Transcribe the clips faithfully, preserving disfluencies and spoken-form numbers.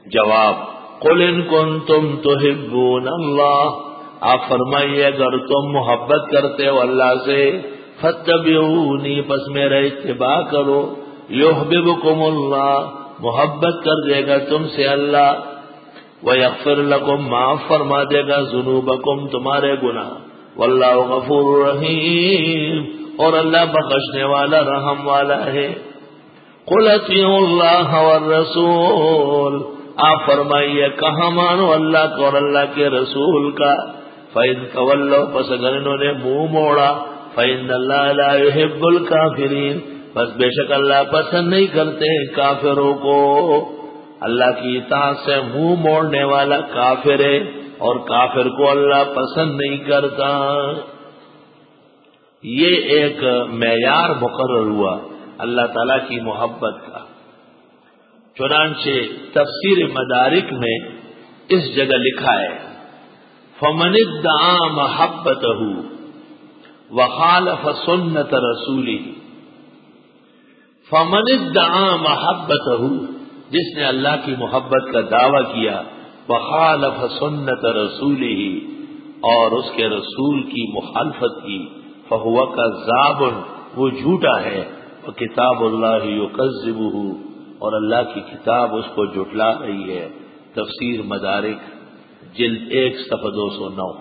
جواب قل ان کنتم تحبون اللہ، آپ فرمائیے اگر تم محبت کرتے ہو اللہ سے، فاتبعونی، پس میرا اتباع کرو، یحببکم اللہ، محبت کر دے گا تم سے اللہ، ویغفر لکم، معاف فرما دے گا ذنوبکم، تمہارے گناہ، واللہ غفور رحیم، اور اللہ بخشنے والا رحم والا ہے۔ قل اطیعوا اللہ والرسول، آپ فرمائیے کہاں مانو اللہ کا اور اللہ کے رسول کا، فَإِن تَوَلَّوْا، پس اگر انہوں نے منہ موڑا، فَإِنَّ اللَّهَ لَا يُحِبُّ الْكَافِرِينَ، بس بے شک اللہ پسند نہیں کرتے کافروں کو۔ اللہ کی اطاعت سے منہ موڑنے والا کافر ہے، اور کافر کو اللہ پسند نہیں کرتا۔ یہ ایک معیار مقرر ہوا اللہ تعالی کی محبت کا۔ چنانچہ تفسیر مدارک میں اس جگہ لکھا ہے فَمَنِ ادَّعَىٰ مَحَبَّتَهُ وَخَالَفَ سُنَّةَ رَسُولِهِ، فَمَنِ ادَّعَىٰ مَحَبَّتَهُ، جس نے اللہ کی محبت کا دعویٰ کیا، وَخَالَفَ سُنَّةَ رَسُولِهِ، اور اس کے رسول کی مخالفت کی، فَهُوَ كَذَّابٌ، وہ جھوٹا ہے، وَكِتَابُ اللَّهِ يُكَذِّبُهُ، اور اللہ کی کتاب اس کو جھٹلا رہی ہے۔ تفسیر مدارک جلد ایک صفحہ دو سو نو۔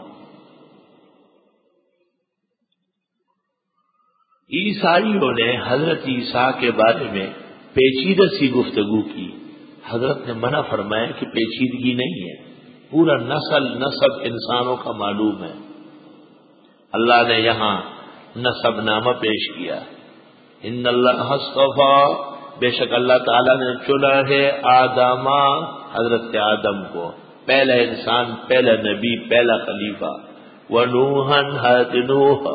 عیسائیوں نے حضرت عیسیٰ کے بارے میں پیچیدہ سی گفتگو کی، حضرت نے منع فرمایا کہ پیچیدگی نہیں ہے، پورا نسل نسب انسانوں کا معلوم ہے۔ اللہ نے یہاں نسب نامہ پیش کیا، ان اللہ اصطفیٰ، بے شک اللہ تعالیٰ نے چنا ہے آدم، حضرت آدم کو، پہلا انسان، پہلا نبی، پہلا خلیفہ، ونوحًا، حضرت نوح،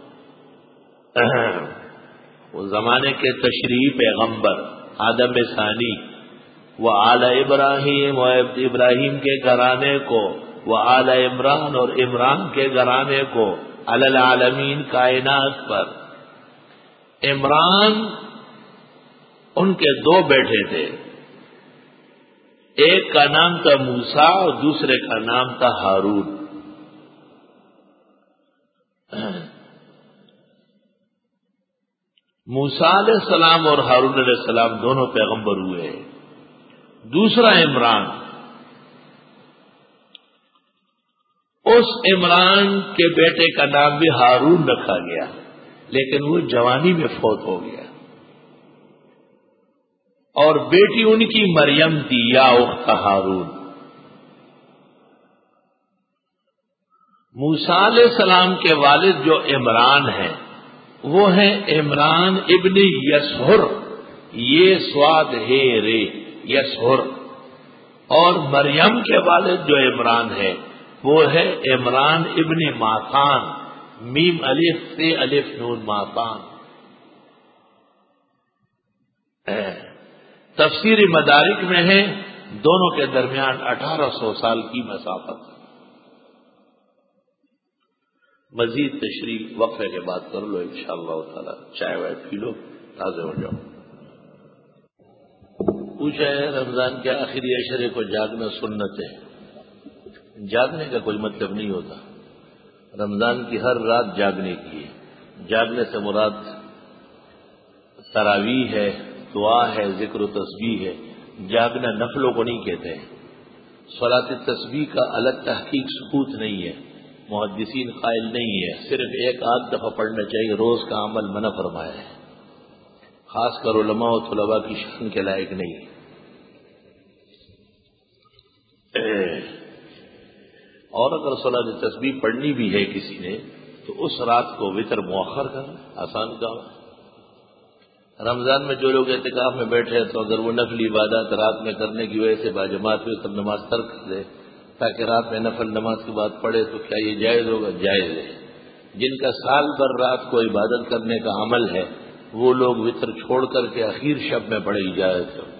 وہ زمانے کے تشریعی پیغمبر، آدم ثانی، وہ آل ابراہیم، و ابراہیم کے گھرانے کو، وہ آل عمران، اور عمران کے گھرانے کو، علی العالمین، کائنات پر۔ عمران ان کے دو بیٹے تھے، ایک کا نام تھا موسیٰ اور دوسرے کا نام تھا ہارون۔ موسیٰ علیہ السلام اور ہارون علیہ السلام دونوں پیغمبر ہوئے۔ دوسرا عمران، اس عمران کے بیٹے کا نام بھی ہارون رکھا گیا، لیکن وہ جوانی میں فوت ہو گیا، اور بیٹی ان کی مریم تھی، یا اخت ہارون۔ موسیٰ علیہ السلام کے والد جو عمران ہیں وہ ہیں عمران ابن یسہر، یہ سواد ہے رے، یسہر، اور مریم کے والد جو عمران ہے وہ ہے عمران ابن ماتان، میم الف سے الف نون ماتان۔ تفسیر مدارک میں ہے دونوں کے درمیان اٹھارہ سو سال کی مسافت۔ مزید تشریح وقفے کے بعد کر لو انشاءاللہ تعالی، چائے وائے پی لو، تازے ہو جاؤ۔ پوچھا ہے رمضان کے آخری عشرے کو جاگنا سنت ہے؟ جاگنے کا کوئی مطلب نہیں ہوتا، رمضان کی ہر رات جاگنے کی ہے۔ جاگنے سے مراد تراویح ہے، دعا ہے، ذکر و تسبیح ہے۔ جاگنا نفلوں کو نہیں کہتے ہیں۔ صلاۃ تسبیح کا الگ تحقیق ثبوت نہیں ہے، محدثین قائل نہیں ہے، صرف ایک آدھ دفعہ پڑھنا چاہیے، روز کا عمل منع فرمایا ہے، خاص کر علماء و طلباء کی شان کے لائق نہیں۔ اور اگر صلاۃ تسبیح پڑھنی بھی ہے کسی نے تو اس رات کو وتر مؤخر کرنا آسان کام ہے۔ رمضان میں جو لوگ اعتکاف میں بیٹھے ہیں تو اگر وہ نفلی عبادات رات میں کرنے کی وجہ سے باجماعت وتر نماز ترک کر دے تاکہ رات میں نفل نماز کے بعد پڑھے تو کیا یہ جائز ہوگا؟ جائز ہے۔ جن کا سال بھر رات کو عبادت کرنے کا عمل ہے وہ لوگ وتر چھوڑ کر کے اخیر شب میں پڑھے اجازت ہے۔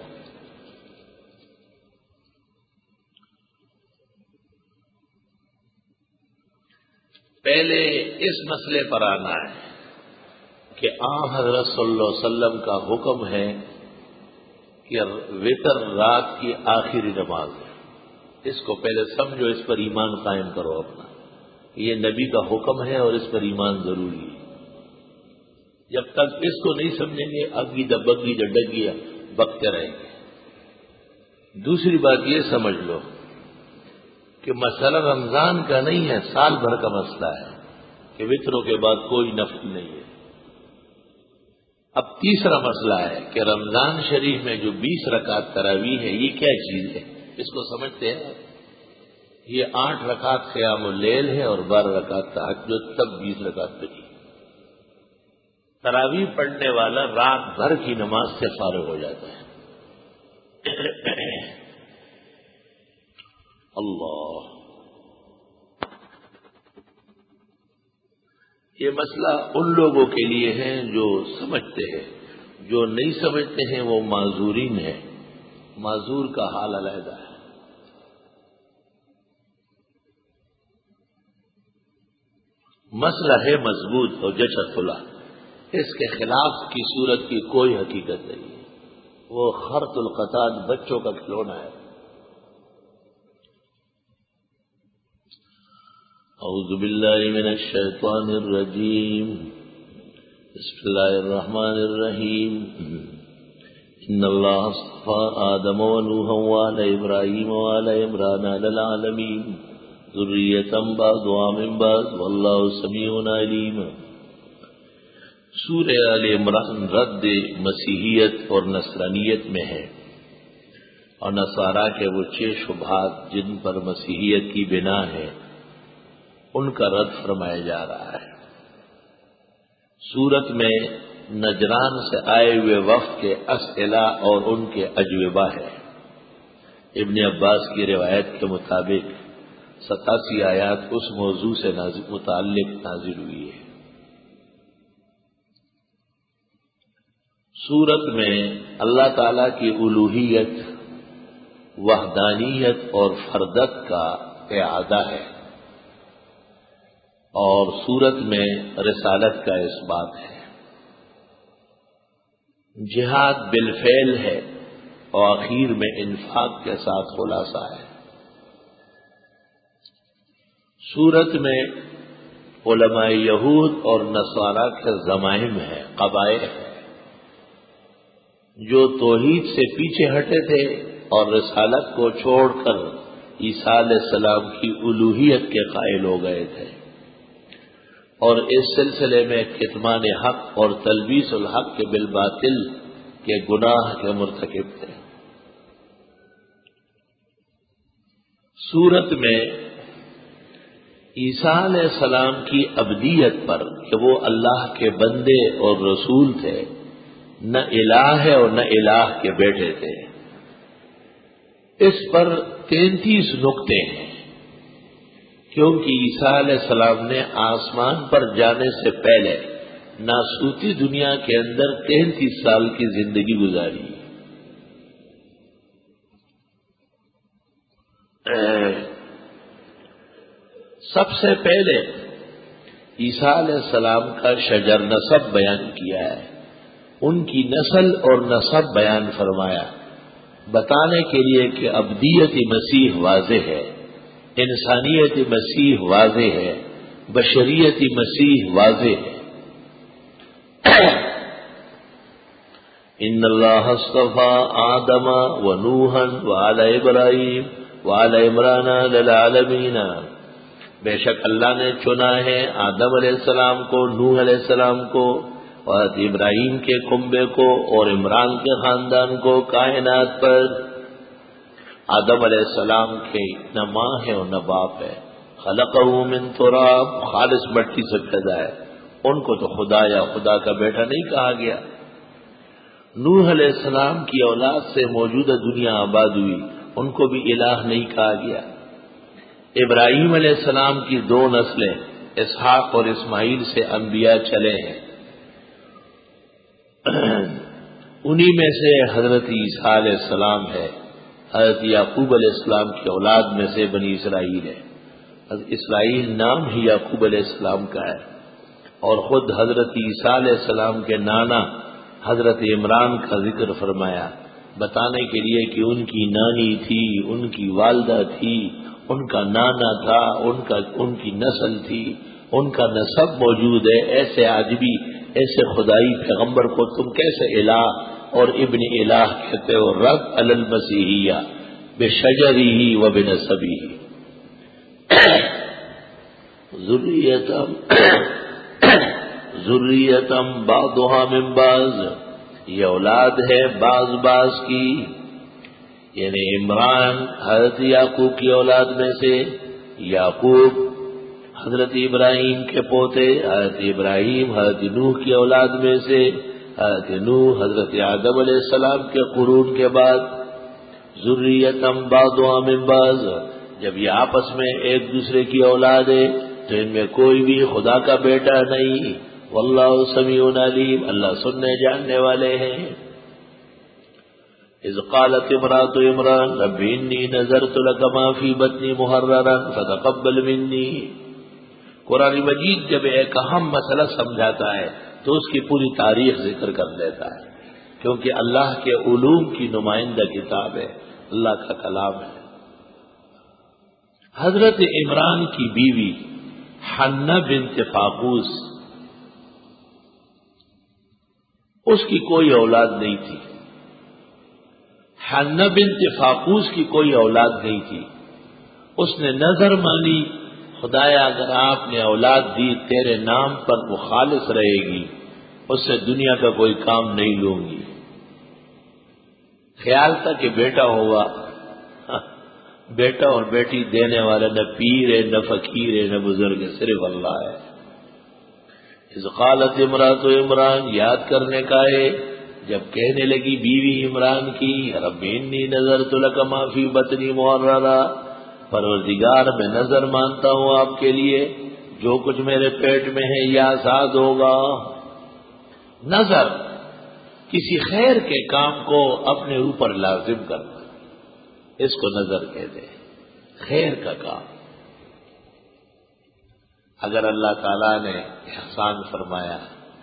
پہلے اس مسئلے پر آنا ہے کہ آن حضرت صلی اللہ علیہ وسلم کا حکم ہے کہ وتر رات کی آخری نماز ہے، اس کو پہلے سمجھو، اس پر ایمان قائم کرو اپنا، یہ نبی کا حکم ہے اور اس پر ایمان ضروری ہے۔ جب تک اس کو نہیں سمجھیں گے اگی دبگی ڈڈگیا بکتے رہیں گے۔ دوسری بات یہ سمجھ لو کہ مسئلہ رمضان کا نہیں ہے، سال بھر کا مسئلہ ہے کہ وطروں کے بعد کوئی نفل نہیں ہے۔ اب تیسرا مسئلہ ہے کہ رمضان شریف میں جو بیس رکعت تراویح ہے یہ کیا چیز ہے، اس کو سمجھتے ہیں؟ یہ آٹھ رکعت قیام اللیل ہے اور بارہ رکعت تہجد، تب بیس رکعت بچی۔ تراویح پڑھنے والا رات بھر کی نماز سے فارغ ہو جاتا ہے۔ اللہ، یہ مسئلہ ان لوگوں کے لیے ہے جو سمجھتے ہیں، جو نہیں سمجھتے ہیں وہ معذورین ہیں، معذور کا حال علیحدہ ہے۔ مسئلہ ہے مضبوط اور جچا کھلا، اس کے خلاف کی صورت کی کوئی حقیقت نہیں ہے، وہ خرط القطان بچوں کا کھلونا ہے۔ اعوذ باللہ من الشیطان الرجیم، بسم اللہ الرحمن الرحیم، ان اللہ اصطفى آدم ونوحا وآل ابراہیم وآل عمران علی العالمین ذریۃ بعضها من بعض واللہ سمیع علیم۔ سورہ آل عمران رد مسیحیت اور نصرانیت میں ہے، اور نصارا کے وہ چھ شبہات جن پر مسیحیت کی بنا ہے ان کا رد فرمایا جا رہا ہے۔ سورت میں نجران سے آئے ہوئے وفد کے اسئلہ اور ان کے اجوبہ ہے۔ ابن عباس کی روایت کے مطابق ستاسی آیات اس موضوع سے متعلق نازل ہوئی ہے۔ سورت میں اللہ تعالی کی الوہیت، وحدانیت اور فردت کا اعادہ ہے، اور سورت میں رسالت کا اس بات ہے۔ جہاد بالفعل ہے اور آخر میں انفاق کے ساتھ خلاصہ ہے۔ سورت میں علماء یہود اور نصارا کے ضمائم ہیں، قبائل ہیں، جو توحید سے پیچھے ہٹے تھے اور رسالت کو چھوڑ کر عیسیٰ علیہ السلام کی الوہیت کے قائل ہو گئے تھے، اور اس سلسلے میں کتمان حق اور تلبیس الحق کے بالباطل کے گناہ کے مرتکب تھے۔ سورت میں عیسیٰ علیہ السلام کی ابدیت پر کہ وہ اللہ کے بندے اور رسول تھے، نہ الہ ہے اور نہ الہ کے بیٹے تھے، اس پر تینتیس نقطے ہیں، کیونکہ عیسیٰ علیہ السلام نے آسمان پر جانے سے پہلے ناسوتی دنیا کے اندر تینتیس سال کی زندگی گزاری۔ سب سے پہلے عیسیٰ علیہ السلام کا شجر نسب بیان کیا ہے، ان کی نسل اور نسب بیان فرمایا، بتانے کے لیے کہ ابدیت مسیح واضح ہے، انسانیت مسیح واضح ہے، بشریت مسیح واضح ہے۔ ان اللہ اصطفى آدم ونوحا وآل ابراہیم وآل عمران علی العالمین، بے شک اللہ نے چنا ہے آدم علیہ السلام کو، نوح علیہ السلام کو، اور ابراہیم کے کنبے کو اور عمران کے خاندان کو کائنات پر۔ آدم علیہ السلام کے نہ ماں ہے اور نہ باپ ہے، خلقہ من تراب، خالص مٹی سے پیدا ہے، ان کو تو خدا یا خدا کا بیٹا نہیں کہا گیا۔ نوح علیہ السلام کی اولاد سے موجودہ دنیا آباد ہوئی، ان کو بھی الہ نہیں کہا گیا۔ ابراہیم علیہ السلام کی دو نسلیں اسحاق اور اسماعیل سے انبیاء چلے ہیں، انہی میں سے حضرت عیسیٰ علیہ السلام ہے، حضرت یعقوب علیہ السلام کی اولاد میں سے بنی اسرائیل ہے۔ حضرت اسرائیل نام ہی یعقوب علیہ السلام کا ہے، اور خود حضرت عیسیٰ علیہ السلام کے نانا حضرت عمران کا ذکر فرمایا بتانے کے لیے کہ ان کی نانی تھی، ان کی والدہ تھی، ان کا نانا تھا، ان کا ان کی نسل تھی، ان کا نسب موجود ہے، ایسے آدمی، ایسے خدائی پیغمبر کو تم کیسے الہ اور ابن الہ کہتے ہو؟ رد علی المسیحیہ بشجرہ و بنسبہ ذریتم ذریتم بعضها من بعض، یہ اولاد ہے بعض بعض کی، یعنی عمران حضرت یعقوب کی اولاد میں سے، یعقوب حضرت ابراہیم کے پوتے، حضرت ابراہیم حضرت نوح کی اولاد میں سے، حضرت نوح حضرت آدم علیہ السلام کے قرون کے بعد، ذریتم بعضها من بعض، جب یہ آپس میں ایک دوسرے کی اولاد ہے تو ان میں کوئی بھی خدا کا بیٹا نہیں، واللہ سمیع علیم، اللہ سننے جاننے والے ہیں۔ اذ قالت امرأة عمران رب انی نذرت لك ما فی بطنی محررا فتقبل منی۔ قرآن مجید جب ایک اہم مسئلہ سمجھاتا ہے تو اس کی پوری تاریخ ذکر کر دیتا ہے، کیونکہ اللہ کے علوم کی نمائندہ کتاب ہے، اللہ کا کلام ہے۔ حضرت عمران کی بیوی حنہ بنت فاقوس، اس کی کوئی اولاد نہیں تھی، حنہ بنت فاقوس کی کوئی اولاد نہیں تھی۔ اس نے نظر مانی، خدایا اگر آپ نے اولاد دی تیرے نام پر وہ خالص رہے گی، اس سے دنیا کا کوئی کام نہیں لوں گی۔ خیال تھا کہ بیٹا ہوگا، بیٹا اور بیٹی دینے والا نہ پیر ہے نہ فقیر ہے نہ بزرگ ہے، صرف اللہ ہے۔ اذ قالت امرأة عمران، یاد کرنے کا ہے جب کہنے لگی بیوی عمران کی، رب انی نذرت لک ما فی بطنی محررا، پروردگار میں نظر مانتا ہوں آپ کے لیے جو کچھ میرے پیٹ میں ہے یہ آزاد ہوگا۔ نظر کسی خیر کے کام کو اپنے اوپر لازم کرنا، اس کو نظر کہتے ہیں، خیر کا کام۔ اگر اللہ تعالیٰ نے احسان فرمایا،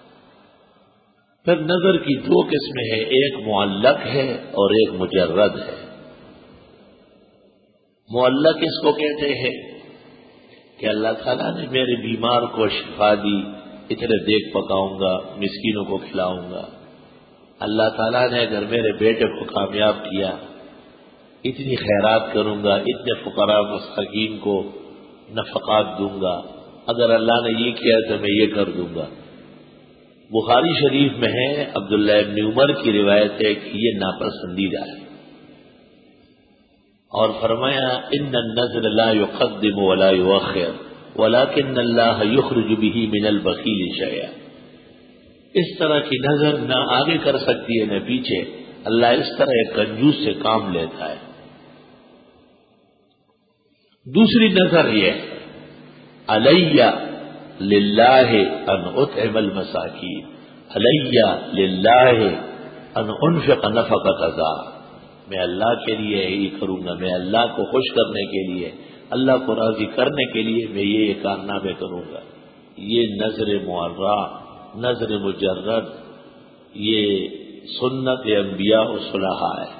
پھر نظر کی دو قسمیں ہیں، ایک معلق ہے اور ایک مجرد ہے۔ معلق اس کو کہتے ہیں کہ اللہ تعالیٰ نے میرے بیمار کو شفا دی، اتنے دیکھ پکاؤں گا، مسکینوں کو کھلاؤں گا۔ اللہ تعالیٰ نے اگر میرے بیٹے کو کامیاب کیا، اتنی خیرات کروں گا، اتنے فقراء مساکین کو نفقات دوں گا۔ اگر اللہ نے یہ کیا تو میں یہ کر دوں گا۔ بخاری شریف میں ہے، عبداللہ ابن عمر کی روایت ہے کہ یہ ناپسندیدہ ہے، اور فرمایا ان النذر لا يقدم ولا يؤخر ولكن اللہ یخرج به من البخیل شیئا۔ اس طرح کی نظر نہ آگے کر سکتی ہے نہ پیچھے، اللہ اس طرح ایک کنجوس سے کام لیتا ہے۔ دوسری نظر یہ علیہ للہ ان اطعم المساکین، علیہ للہ ان انفق نفقۃ ذا، میں اللہ کے لیے یہی کروں گا، میں اللہ کو خوش کرنے کے لیے، اللہ کو راضی کرنے کے لیے میں یہ کارنامے کروں گا۔ یہ نظر معرہ، نظر مجرد، یہ سنت انبیاء و صلحاء ہے۔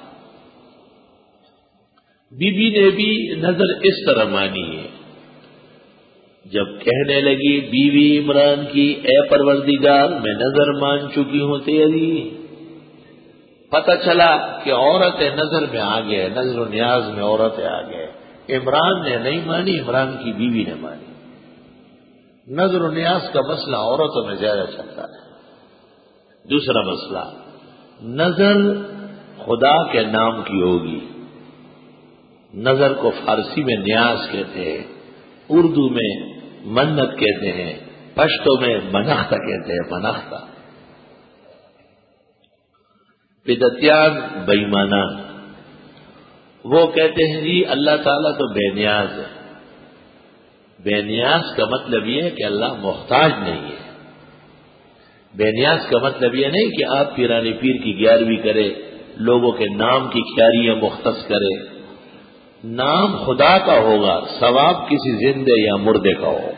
بی بی نے بھی نظر اس طرح مانی ہے، جب کہنے لگی بیوی عمران کی، اے پروردگار میں نظر مان چکی ہوں تیری۔ پتہ چلا کہ عورتیں نظر میں آ گئے، نظر و نیاز میں عورتیں آ گئے۔ عمران نے نہیں مانی، عمران کی بیوی نے مانی۔ نظر و نیاز کا مسئلہ عورتوں میں زیادہ چلتا ہے۔ دوسرا مسئلہ، نظر خدا کے نام کی ہوگی۔ نظر کو فارسی میں نیاز کہتے ہیں، اردو میں منت کہتے ہیں، پشتو میں منختہ کہتے ہیں، منختہ۔ بدعتیان بےایمانان وہ کہتے ہیں جی اللہ تعالیٰ تو بے نیاز ہے۔ بے نیاز کا مطلب یہ ہے کہ اللہ محتاج نہیں ہے۔ بے نیاز کا مطلب یہ نہیں کہ آپ پیرانی پیر کی گیارہویں کرے، لوگوں کے نام کی کیاریاں مختص کرے۔ نام خدا کا ہوگا، ثواب کسی زندے یا مردے کا ہوگا۔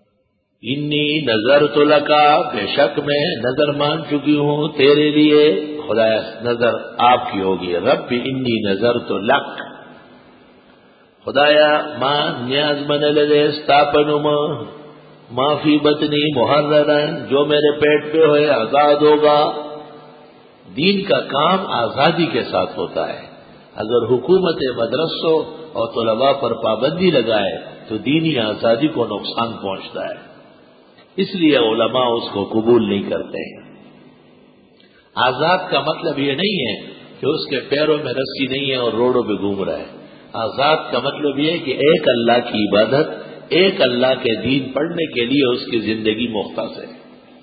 انی نظرت لک، بے شک میں نظر مان چکی ہوں تیرے لیے، خدا نظر آپ کی ہوگی. رب انی نظر تو لک خدایا ماں نیاز من لے استاپنم معافی بطنی محررن جو میرے پیٹ پہ ہوئے آزاد ہوگا. دین کا کام آزادی کے ساتھ ہوتا ہے. اگر حکومت مدرسوں اور طلباء پر پابندی لگائے تو دینی آزادی کو نقصان پہنچتا ہے. اس لیے علماء اس کو قبول نہیں کرتے ہیں. آزاد کا مطلب یہ نہیں ہے کہ اس کے پیروں میں رسی نہیں ہے اور روڈوں پہ گھوم رہا ہے. آزاد کا مطلب یہ ہے کہ ایک اللہ کی عبادت ایک اللہ کے دین پڑھنے کے لیے اس کی زندگی مختص ہے.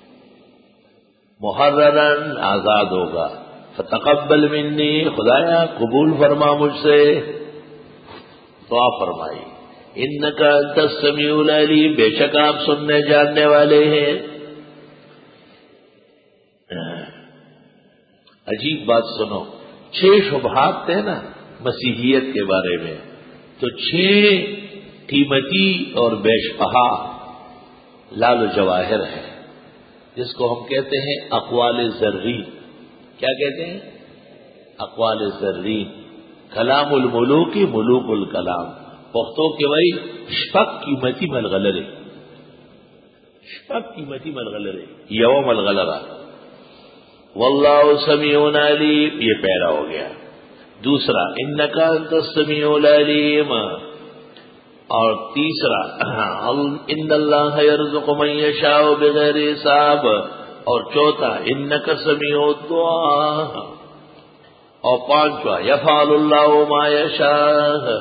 محررن آزاد ہوگا. فتقبل منی خدایا قبول فرما مجھ سے. دعا فرمائی انکا انت السمیع العلیم بے شک آپ سننے جاننے والے ہیں. عجیب بات سنو. چھ شبہات تھے نا مسیحیت کے بارے میں, تو چھ قیمتی اور بیشبہا لال و جواہر ہے جس کو ہم کہتے ہیں اقوال زرین. کیا کہتے ہیں؟ اقوال زرین. کلام الملوک ملوک الکلام. پختوں کے بھائی شپک قیمتی ملغلرے شپک قیمتی ملغلرے یوم الغلرہ. واللہ سمیع علیم یہ پہلا ہو گیا. دوسرا انکا انت السمیع العلیم. اور تیسرا ان اللہ یرزق من یشاء بغیر حساب. اور چوتھا انک سمیع الدعاء. اور پانچواں یفعل اللہ ما یشاء.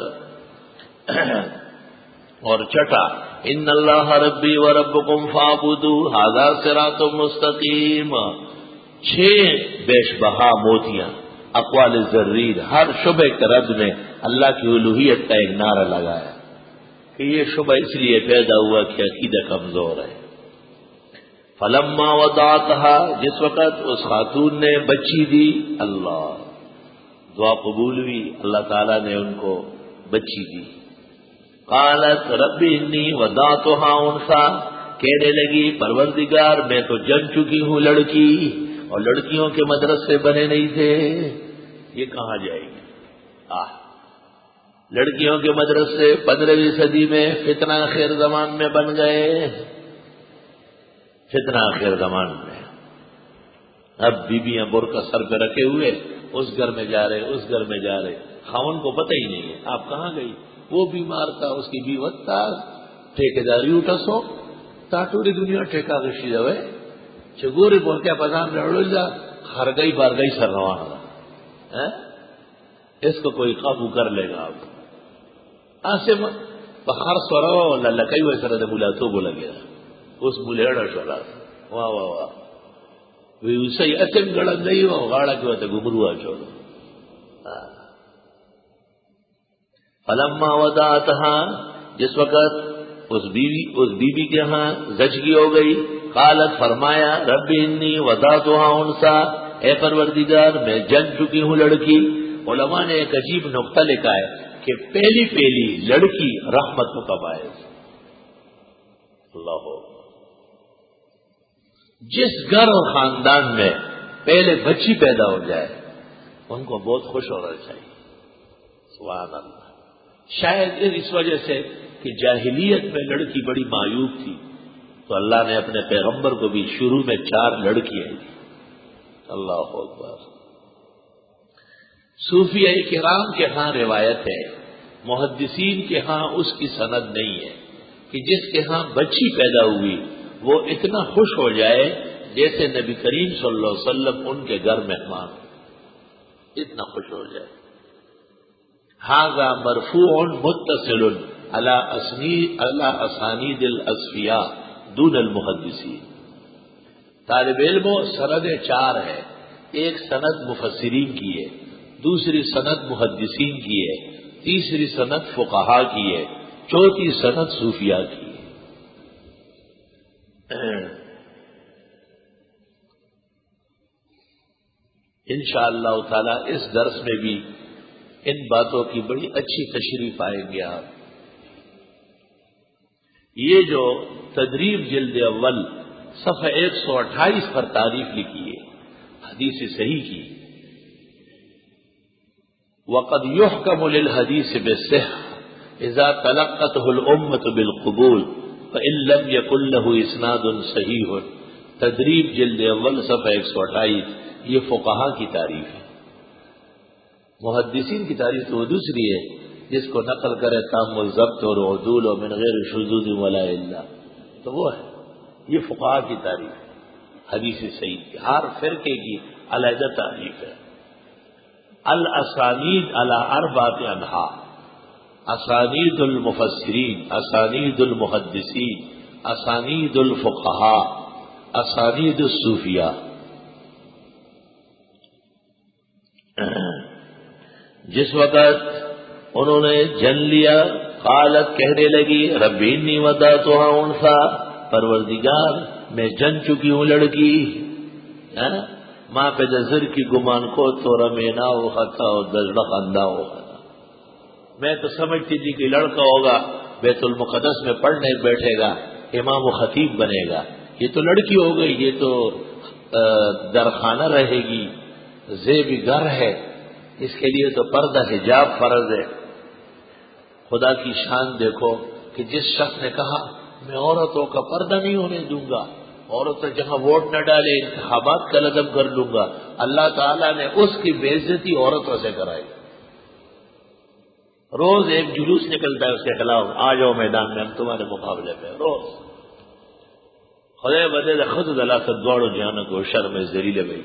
اور چھٹا ان اللہ ربی و ربکم فاعبدوہ ھذا صراط مستقیم. چھ بیش بہا موتیاں اقوال زرین. ہر شبہ کے رد میں اللہ کی الوہیت کا ایک نعرہ لگایا کہ یہ شبہ اس لیے پیدا ہوا کہ عقیدہ کمزور ہے. فلما وضعتھا جس وقت اس خاتون نے بچی دی, اللہ دعا قبول ہوئی, اللہ تعالیٰ نے ان کو بچی دی. قالت رب انی وضعتھا انثی کہنے لگی پروردگار میں تو جن چکی ہوں لڑکی, اور لڑکیوں کے مدرسے بنے نہیں تھے. یہ کہاں جائے گی؟ آہ لڑکیوں کے مدرسے پندرہویں صدی میں فتنہ آخر زمان میں بن گئے. فتنہ آخر زمان میں اب بیویاں برقع سر پہ رکھے ہوئے اس گھر میں جا رہے اس گھر میں جا رہے. خاون کو پتہ ہی نہیں ہے آپ کہاں گئی. وہ بیمار تھا, اس کی بیوت تھا, ٹھیکیداری اٹھا سو تاٹوری دنیا ٹھیکا گشی جائے چگوری بول کے پذان لڑ جا ہر گئی بار گئی سر روانا. اس کو کوئی قابو کر لے گا. آپ ایسے بخار سورو لکئی ہوئے سر بولا تو بولا گیا اس بلیڑا شولا واہ واہ واہ اسے اچن گڑ نہیں ہو گاڑا کی ہوتے گمروا چھوڑو. فلما وضعتھا جس وقت اس بیوی اس بیوی کے ہاں زچگی ہو گئی. قالت فرمایا رب انی وضعتھا انثی اے پروردگار میں جن چکی ہوں لڑکی. علماء نے ایک عجیب نقطہ لکھا ہے کہ پہلی پہلی لڑکی رحمتوں کا باعث. اللہ جس گھر اور خاندان میں پہلے بچی پیدا ہو جائے ان کو بہت خوش ہونا چاہیے. سبحان اللہ. شاید اس وجہ سے کہ جاہلیت میں لڑکی بڑی معیوب تھی تو اللہ نے اپنے پیغمبر کو بھی شروع میں چار لڑکیاں دی. اللہ اکبر. صوفیہ کرام کے ہاں روایت ہے, محدثین کے ہاں اس کی سند نہیں ہے کہ جس کے ہاں بچی پیدا ہوئی وہ اتنا خوش ہو جائے جیسے نبی کریم صلی اللہ علیہ وسلم ان کے گھر مہمان, اتنا خوش ہو جائے. ھذا مرفوع متصل علی اسانید الاصفیاء دون المحدثین. طالب علموں سند چار ہے. ایک سند مفسرین کی ہے, دوسری سند محدثین کی ہے, تیسری سند فقہا کی ہے, چوتھی سند صوفیاء کی ہے. انشاءاللہ تعالی اس درس میں بھی ان باتوں کی بڑی اچھی تشریح پائیں گے آپ. یہ جو تدریب جلد اول صفحہ ایک سو اٹھائیس پر تعریف لکھی ہے, حدیث صحیح کی. وقد يحكم للحديث بالصحة اذا تلقته الامه بالقبول فان لم يكن له اسناد صحيح. تدریب جلد اول صفحہ ایک سو اٹھائیس. یہ فقہا کی تعریف ہے. محدثین کی تعریف تو وہ دوسری ہے جس کو نقل کرے تام الضبط اور عدول و من غیر شذوذ ولا الا، تو وہ ہے. یہ فقہا کی تعریف ہے. حدیث صحیح کی ہر فرقے کی علیحدہ تعریف ہے. الاسانید علی اربعۃ انحاء: اسانید المفسرین، اسانید المحدثین، اسانید الفقہاء، اسانید الصوفیاء. جس وقت انہوں نے جن لیا قالت کہنے لگی ربی انی وضعتها انثی، پروردگار میں جن چکی ہوں لڑکی. ماں پہ دزر کی گمان کو تو رمینا ہو خطا اور دزڑ خندہ ہو خطا. میں تو سمجھتی تھی کہ لڑکا ہوگا بیت المقدس میں پڑھنے بیٹھے گا، امام و خطیب بنے گا. یہ تو لڑکی ہو گئی، یہ تو درخانہ رہے گی، زیب گھر ہے، اس کے لیے تو پردہ حجاب فرض ہے. خدا کی شان دیکھو کہ جس شخص نے کہا میں عورتوں کا پردہ نہیں ہونے دوں گا، عورتیں جہاں ووٹ نہ ڈالے انتخابات کا لغم کر لوں گا، اللہ تعالیٰ نے اس کی بے عزتی عورتوں سے کرائی. روز ایک جلوس نکلتا ہے اس کے خلاف، آ جاؤ میدان میں ہم تمہارے مقابلے میں. روز خدے بدے خود اللہ سے دوڑو جانا کو شرم ذلیل بھائی.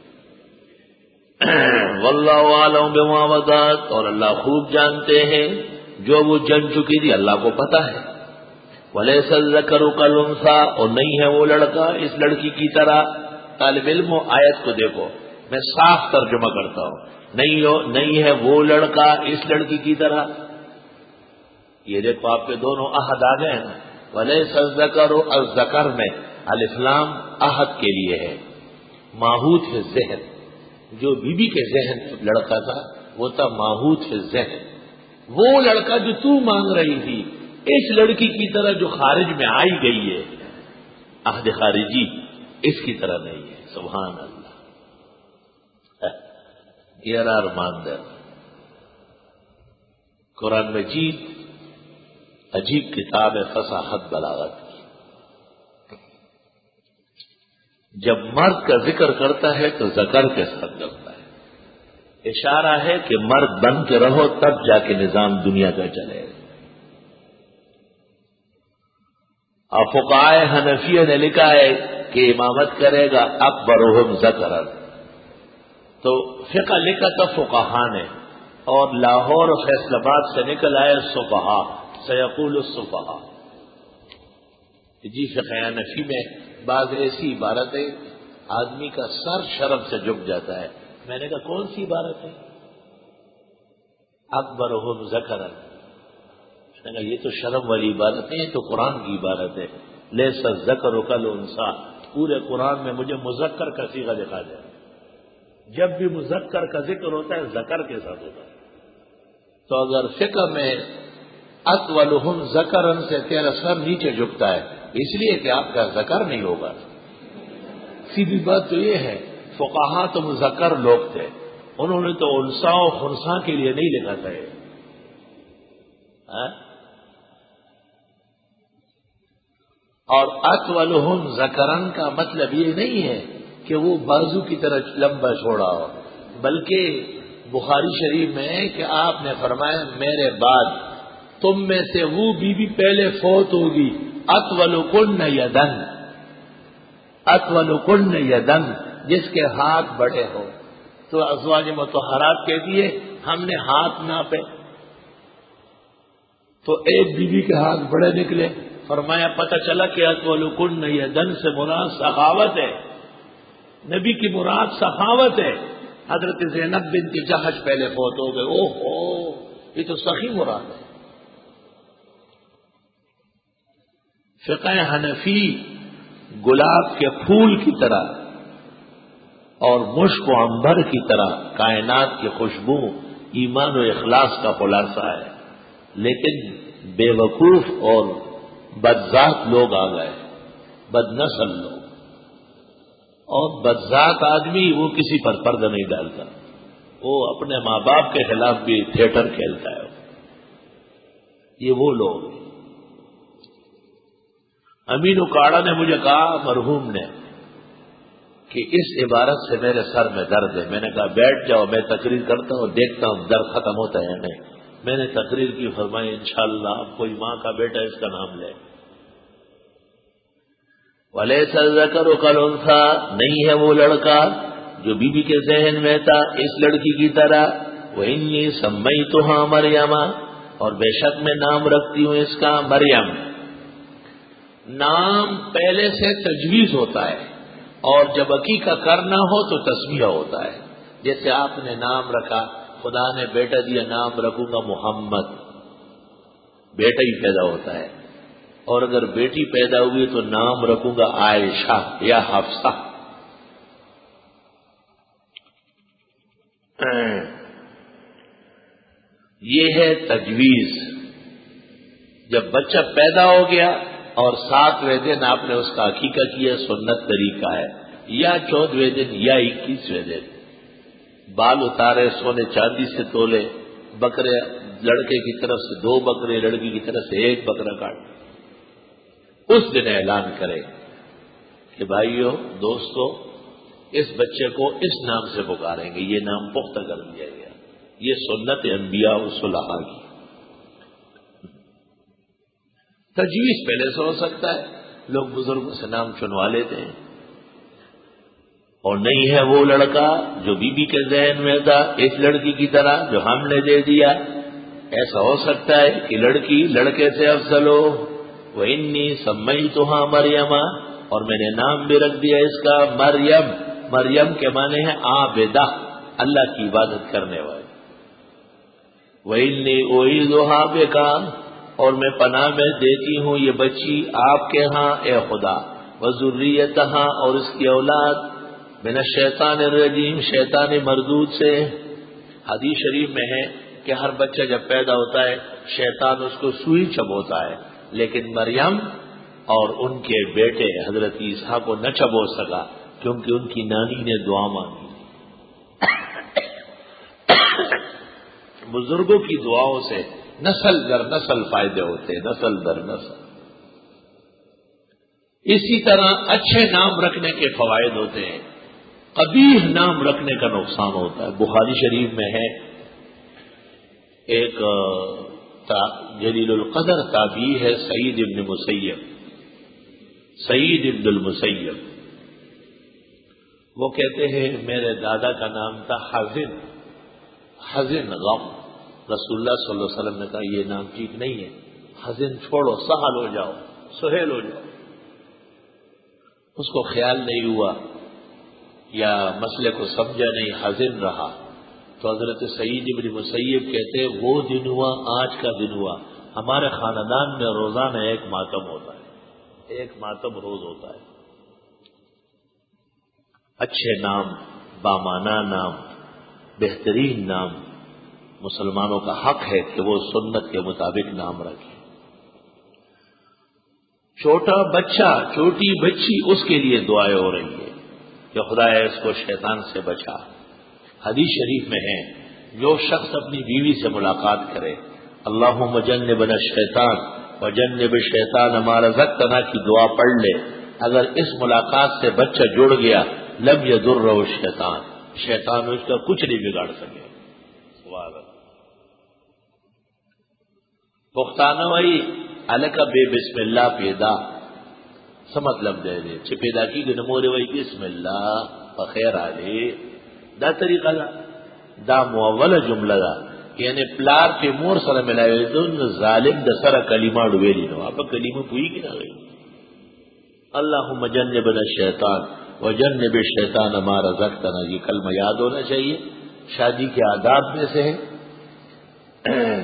واللہ عالم بما وضعت، اور اللہ خوب جانتے ہیں جو وہ جن چکی تھی، اللہ کو پتا ہے. ولیس الذکر کالانثی، اور نہیں ہے وہ لڑکا اس لڑکی کی طرح. طالب علم آیت کو دیکھو، میں صاف ترجمہ کرتا ہوں. نہیں ہو نہیں ہے وہ لڑکا اس لڑکی کی طرح. یہ دیکھو آپ کے دونوں عہد آ گئے نا. ولیس الذکر، الذکر میں الف لام عہد کے لیے ہے. ماحوت فی ذہن، جو بی بی کے ذہن لڑکا تھا وہ تھا ماحوت فی ذہن. وہ لڑکا جو تو مانگ رہی تھی اس لڑکی کی طرح جو خارج میں آئی گئی ہے، عہد خارجی اس کی طرح نہیں ہے. سبحان اللہ. یہ ارماندر قرآن مجید عجیب کتاب ہے، فصاحت بلاغت کی. جب مرد کا ذکر کرتا ہے تو ذکر کے ساتھ کرتا ہے. اشارہ ہے کہ مرد بن کے رہو تب جا کے نظام دنیا کا چلے. اور فقہائے حنفیہ نے لکھا ہے کہ امامت کرے گا اکبرہم ذکرا. تو فقہ لکھا تھا فقہا نے، اور لاہور و فیصل آباد سے نکل آئے صفحاء، سیقول الصفحاء. جی فقہ حنفی میں بعض ایسی عبارتیں آدمی کا سر شرم سے جھک جاتا ہے. میں نے کہا کون سی عبارت ہے؟ اکبرہم ذکرا. یہ تو شرم والی عبارت نہیں، یہ تو قرآن کی عبارت ہے. لیس الذکر کالانثی. پورے قرآن میں مجھے مذکر کا صیغہ دکھا دیا. جب بھی مذکر کا ذکر ہوتا ہے ذکر کے ساتھ ہوتا ہے. تو اگر فقہ میں اطولہم ذکرا سے تیرا سر نیچے جھکتا ہے اس لیے کہ آپ کا ذکر نہیں ہوگا. سیدھی بات تو یہ ہے، فقہا تو مذکر لوگ تھے، انہوں نے تو انثی و خنثی کے لیے نہیں لکھا تھا. اور اطولہم ذکرن کا مطلب یہ نہیں ہے کہ وہ بازو کی طرح لمبا چھوڑا ہو، بلکہ بخاری شریف میں ہے کہ آپ نے فرمایا میرے بعد تم میں سے وہ بی بی پہلے فوت ہوگی اطولکن یدن، اطولکن یدن، جس کے ہاتھ بڑے ہو. تو ازواج مطہرات کہتی ہے ہم نے ہاتھ ناپے تو ایک بیوی کے ہاتھ بڑے نکلے. فرمایا پتہ چلا کہ اطولکن یدن سے مراد سخاوت ہے، نبی کی مراد سخاوت ہے. حضرت زینب بنت جحش پہلے فوت ہو گئے. اوہ او یہ تو سخی مراد ہے. فقہ حنفی گلاب کے پھول کی طرح اور مشک و عنبر کی طرح کائنات کی خوشبو ایمان و اخلاص کا خلاصہ ہے. لیکن بے وقوف اور بدذات لوگ آ گئے، بد نسل لوگ، اور بدذات آدمی وہ کسی پر پردہ نہیں ڈالتا، وہ اپنے ماں باپ کے خلاف بھی تھیٹر کھیلتا ہے۔ یہ وہ لوگ۔ امین اکاڑا نے مجھے کہا، مرحوم نے، کہ اس عبارت سے میرے سر میں درد ہے۔ میں نے کہا بیٹھ جاؤ، میں تقریر کرتا ہوں، دیکھتا ہوں درد ختم ہوتا ہے نہیں۔ میں نے تقریر کی، فرمائی انشاءاللہ اب کوئی ماں کا بیٹا اس کا نام لے۔ وَلَيْسَ الذَّكَرُ كَالْأُنثَىٰ، نہیں ہے وہ لڑکا جو بی بی کے ذہن میں تھا اس لڑکی کی طرح۔ وَإِنِّي سَمَّيْتُهَا مَرْيَمَ، اور بے شک میں نام رکھتی ہوں اس کا مریم۔ نام پہلے سے تجویز ہوتا ہے، اور جب عقیقہ کرنا ہو تو تسمیہ ہوتا ہے۔ جیسے آپ نے نام رکھا، خدا نے بیٹا دیا، نام رکھوں گا محمد، بیٹا ہی پیدا ہوتا ہے۔ اور اگر بیٹی پیدا ہوئی تو نام رکھوں گا عائشہ یا حفصہ۔ یہ ہے تجویز۔ جب بچہ پیدا ہو گیا اور ساتویں دن آپ نے اس کا عقیقہ کیا، سنت طریقہ ہے، یا چودھویں دن یا اکیسویں دن، بال اتارے، سونے چاندی سے تولے، بکرے لڑکے کی طرف سے دو بکرے، لڑکی کی طرف سے ایک بکرا کاٹ، اس دن اعلان کرے کہ بھائیو دوستو اس بچے کو اس نام سے پکاریں گے، یہ نام پختہ کر دیا گیا۔ یہ سنت انبیاء و صلحاء کی۔ تجویز پہلے سے ہو سکتا ہے، لوگ بزرگوں سے نام چنوا لیتے ہیں۔ اور نہیں ہے وہ لڑکا جو بی بی کے ذہن میں تھا اس لڑکی کی طرح جو ہم نے دے دیا۔ ایسا ہو سکتا ہے کہ لڑکی لڑکے سے افضل ہو۔ وَإِنِّي سَمَّيْتُهَا مَرْيَمَ، اور میں نے نام بھی رکھ دیا اس کا مریم۔ مریم کے معنی ہے عابدہ، اللہ کی عبادت کرنے والی۔ وَإِنِّي أُعِيذُهَا بِكَ، اور میں پناہ میں دیتی ہوں یہ بچی آپ کے ہاں اے خدا، وَذُرِّيَّتَهَا، اور اس کی اولاد، من الشیطان الرجیم، شیطان مردود سے۔ حدیث شریف میں ہے کہ ہر بچہ جب پیدا ہوتا ہے شیطان اس کو سوئی چبوتا ہے، لیکن مریم اور ان کے بیٹے حضرت عیسیٰ کو نہ چبو سکا کیونکہ ان کی نانی نے دعا مانگی۔ بزرگوں کی دعاؤں سے نسل در نسل فائدے ہوتے ہیں، نسل در نسل۔ اسی طرح اچھے نام رکھنے کے فوائد ہوتے ہیں، قبیح نام رکھنے کا نقصان ہوتا ہے۔ بخاری شریف میں ہے، ایک جلیل القدر تابعی ہے سعید ابن مسیب، سعید ابن المسیب، وہ کہتے ہیں میرے دادا کا نام تھا حزن، حزن غم۔ رسول اللہ صلی اللہ علیہ وسلم نے کہا یہ نام ٹھیک نہیں ہے، حزن چھوڑو، سہل ہو جاؤ، سہیل ہو جاؤ۔ اس کو خیال نہیں ہوا یا مسئلے کو سمجھا نہیں، حزن رہا۔ تو حضرت سعید ابن مسیب کہتے وہ دن ہوا، آج کا دن ہوا، ہمارے خاندان میں روزانہ ایک ماتم ہوتا ہے، ایک ماتم روز ہوتا ہے۔ اچھے نام، بامانہ نام، بہترین نام، مسلمانوں کا حق ہے کہ وہ سنت کے مطابق نام رکھیں۔ چھوٹا بچہ، چھوٹی بچی، اس کے لیے دعائیں ہو رہی ہے کہ خدایا اس کو شیطان سے بچا۔ حدیث شریف میں ہے جو شخص اپنی بیوی سے ملاقات کرے، اللہم جنبنا الشیطان وجنب الشیطان ما رزقتنا کی دعا پڑھ لے، اگر اس ملاقات سے بچہ جڑ گیا لم یضرہ الشیطان، شیطان اس کا کچھ نہیں بگاڑ سکے۔ سبحان اللہ۔ پختانہ وہی الکا بے بسم اللہ پیدا، سا مطلب دے دے چھ پیدا کی گی نمورے وہی بسم اللہ بخیر آلے، دا طریقہ دا دا معول جملہ دا، یعنی پلار پہ مور سر ملائے دن ظالم دا سر کلمہ ڈویلی نو، آپ کلمہ پوئی کی نہ گئی، اللہم جنبنا الشیطان وجنب الشیطان ما رزقتنا، یہ کلمہ یاد ہونا چاہیے، شادی کے آداب میں سے ہے۔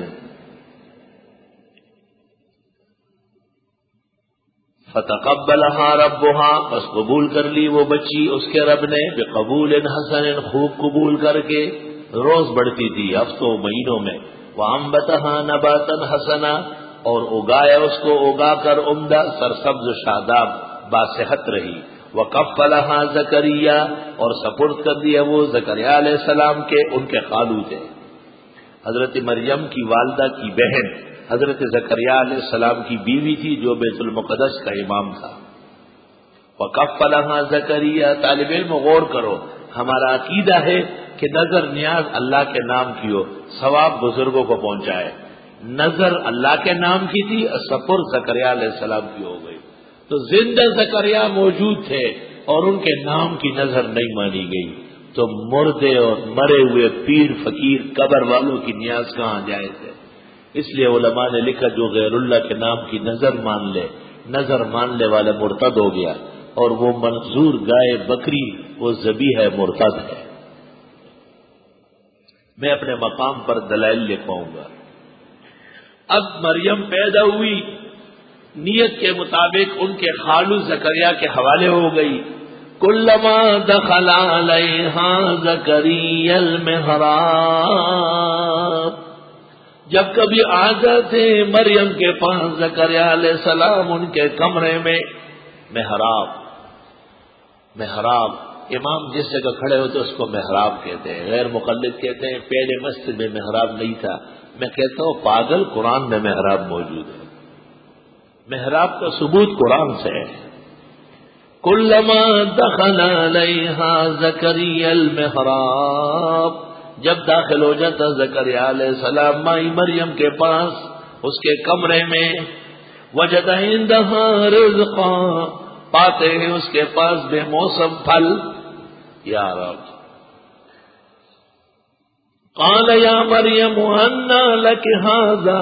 فتقبلها ربها، بس قبول کر لی وہ بچی اس کے رب نے، بقبول حسن، خوب قبول کر کے، روز بڑھتی تھی ہفتوں مہینوں میں، وانبتها نباتا حسنا، اور اگایا اس کو اگا کر عمدہ، سرسبز و شاداب، باصحت رہی، وکفلھا زکریا، اور سپرد کر دیا وہ زکریا علیہ السلام کے، ان کے خالو تھے، حضرت مریم کی والدہ کی بہن حضرت زکریا علیہ السلام کی بیوی تھی جو بیت المقدس کا امام تھا۔ وکفلھا زکریا، طالب علم غور کرو، ہمارا عقیدہ ہے کہ نظر نیاز اللہ کے نام کی ہو، ثواب بزرگوں کو پہنچائے۔ نظر اللہ کے نام کی تھی، سپر زکریا علیہ السلام کی ہو گئی، تو زندہ زکریا موجود تھے اور ان کے نام کی نظر نہیں مانی گئی، تو مردے اور مرے ہوئے پیر فقیر قبر والوں کی نیاز کہاں جائے تھے؟ اس لیے علماء نے لکھا جو غیر اللہ کے نام کی نظر مان لے، نظر ماننے والا مرتد ہو گیا، اور وہ منظور گائے بکری وہ ذبیح ہے، مرتد ہے۔ میں اپنے مقام پر دلائل لکھواؤں گا۔ اب مریم پیدا ہوئی، نیت کے مطابق ان کے خالو زکریا کے حوالے ہو گئی۔ کلما دخل علیہا زکریا المحراب، جب کبھی آ جاتے مریم کے پاس زکریا علیہ السلام ان کے کمرے میں، محراب محراب امام جس جگہ کھڑے ہوتے اس کو محراب کہتے ہیں، غیر مقلد کہتے ہیں پہلے مسجد میں محراب نہیں تھا، میں کہتا ہوں پاگل، قرآن میں محراب موجود ہے، محراب کا ثبوت قرآن سے ہے۔ کلما دخل علیہا زکریا المحراب، جب داخل ہو جاتا زکریا علیہ السلام مائی مریم کے پاس اس کے کمرے میں، وجد عندہا رزقا، پاتے ہیں اس کے پاس بے موسم پھل۔ یا رب، قال یا مریم انا لک ھذا،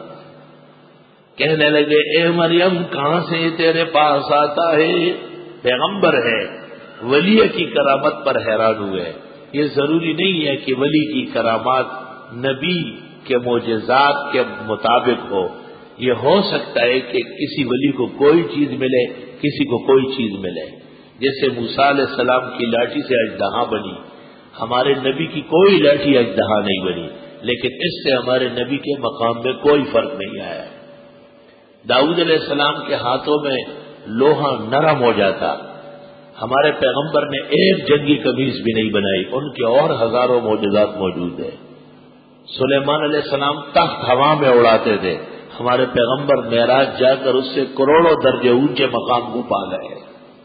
کہنے لگے اے مریم کہاں سے تیرے پاس آتا ہے؟ پیغمبر ہے، ولی کی کرامت پر حیران ہوئے۔ یہ ضروری نہیں ہے کہ ولی کی کرامات نبی کے معجزات کے مطابق ہو، یہ ہو سکتا ہے کہ کسی ولی کو کوئی چیز ملے، کسی کو کوئی چیز ملے، جیسے موسیٰ علیہ السلام کی لاٹھی سے اژدہا بنی، ہمارے نبی کی کوئی لاٹھی اژدہا نہیں بنی، لیکن اس سے ہمارے نبی کے مقام میں کوئی فرق نہیں آیا۔ داؤد علیہ السلام کے ہاتھوں میں لوہا نرم ہو جاتا، ہمارے پیغمبر نے ایک جنگی قمیص بھی نہیں بنائی، ان کے اور ہزاروں معجزات موجود ہیں۔ سلیمان علیہ السلام تخت ہوا میں اڑاتے تھے، ہمارے پیغمبر معراج جا کر اس سے کروڑوں درجے اونچے مقام کو پا گئے۔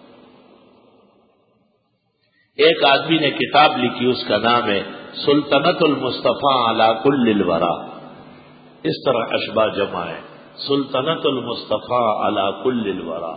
ایک آدمی نے کتاب لکھی، اس کا نام ہے سلطنت المصطفیٰ علی کل الورا، اس طرح اشباہ جمع ہے، سلطنت المصطفیٰ علی کل الورا۔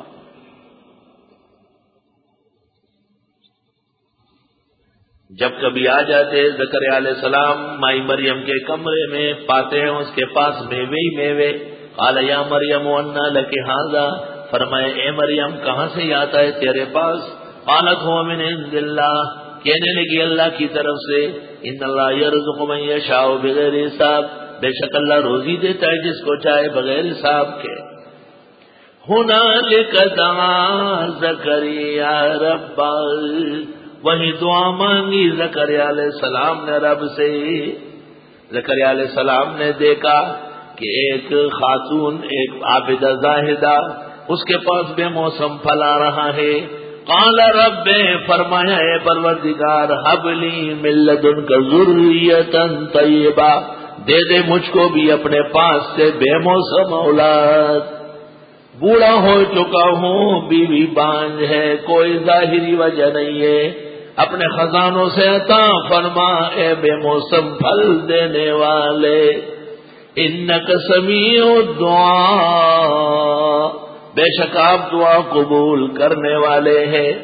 جب کبھی آ جاتے زکریا علیہ السلام مائی مریم کے کمرے میں، پاتے ہیں اس کے پاس میوے ہی میوے۔ قال یا مریم انا لک ھذا، فرمائے اے مریم کہاں سے آتا ہے تیرے پاس؟ قالت هو من عند اللہ، کہنے لگی اللہ کی طرف سے، ان اللہ یرزق من یشاء بغیر حساب، بے شک اللہ روزی دیتا ہے جس کو چاہے بغیر حساب کے۔ ہنالک دعا زکریا ربہ، وہی دعا مانگی زکریا علیہ السلام نے رب سے۔ زکریا علیہ السلام نے دیکھا کہ ایک خاتون، ایک عابدہ زاہدہ، اس کے پاس بے موسم پھل آ رہا ہے۔ قال رب، فرمایا اے پروردگار، حب لی من لدنک ذریۃ طیبہ، دے دے مجھ کو بھی اپنے پاس سے بے موسم اولاد۔ بوڑھا ہو چکا ہوں، بیوی بانجھ ہے، کوئی ظاہری وجہ نہیں ہے، اپنے خزانوں سے عطا فرما اے بے موسم پھل دینے والے۔ انک سمیع الدعاء، بے شک آپ دعا قبول کرنے والے ہیں۔